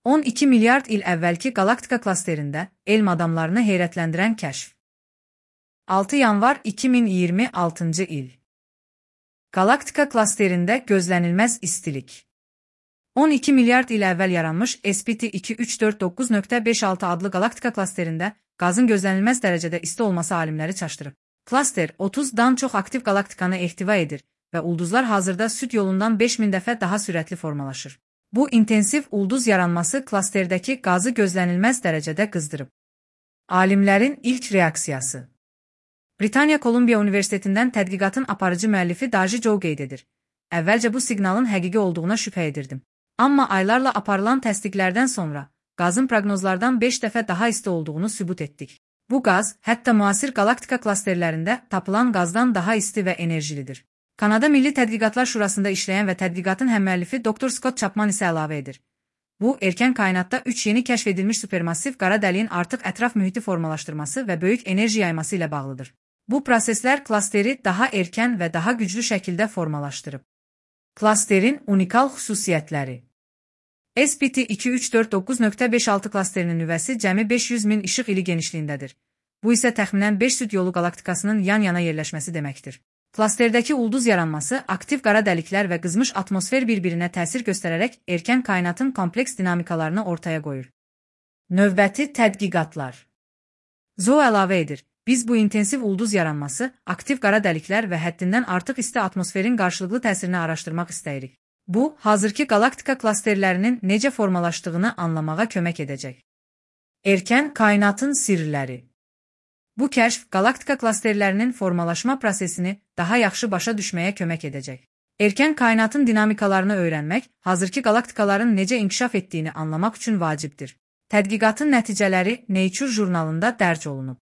12 milyard il əvvəlki galaktika klasterində elm adamlarını heyrətləndirən kəşf. 6 yanvar 2026-cı il. Galaktika klasterində gözlənilməz istilik. 12 milyard il əvvəl yaranmış SPT-2349.56 adlı galaktika klasterində qazın gözlənilməz dərəcədə isti olması alimləri çaşdırıb. Klaster 30-dan çox aktiv galaktikanı ehtiva edir və ulduzlar hazırda süd yolundan 5000 dəfə daha sürətli formalaşır. Bu intensiv ulduz yaranması klasterdəki qazı gözlənilməz dərəcədə qızdırıb. Alimlərin ilk reaksiyası. Britaniya Kolumbiya Universitetindən tədqiqatın aparıcı müəllifi Daji Joe qeyd edir. Əvvəlcə bu siqnalın həqiqi olduğuna şübhə edirdim. Amma aylarla aparılan təsdiqlərdən sonra qazın proqnozlardan 5 dəfə daha isti olduğunu sübut etdik. Bu qaz hətta müasir galaktika klasterlərində tapılan qazdan daha isti və enerjilidir. Kanada Milli Tədqiqatlar Şurasında işləyən və tədqiqatın həmmüəllifi Dr. Scott Chapman isə əlavə edir. Bu, erkən kainatda 3 yeni kəşf edilmiş supermassiv qara dəliyin artıq ətraf mühiti formalaşdırması və böyük enerji yayması ilə bağlıdır. Bu proseslər klasteri daha erkən və daha güclü şəkildə formalaşdırıb. Klasterin unikal xüsusiyyətləri. SPT-2349.56 klasterinin nüvəsi cəmi 500 min işıq ili genişliyindədir. Bu isə təxminən 5 süd yolu galaktikasının yan-yana yerləşməsi deməkdir. Klasterdəki ulduz yaranması aktiv qara dəliklər və qızmış atmosfer bir-birinə təsir göstərərək erkən kainatın kompleks dinamikalarını ortaya qoyur. Növbəti tədqiqatlar. Zoe əlavə edir. Biz bu intensiv ulduz yaranması, aktiv qara dəliklər və həddindən artıq isti atmosferin qarşılıqlı təsirini araşdırmaq istəyirik. Bu, hazırki galaktika klasterlərinin necə formalaşdığını anlamağa kömək edəcək. Erkən kainatın sirləri. Bu kəşf galaktika klasterlərinin formalaşma prosesini daha yaxşı başa düşməyə kömək edəcək. Erkən kainatın dinamikalarını öyrənmək, hazırki galaktikaların necə inkişaf etdiyini anlamaq üçün vacibdir. Tədqiqatın nəticələri Nature jurnalında dərc olunub.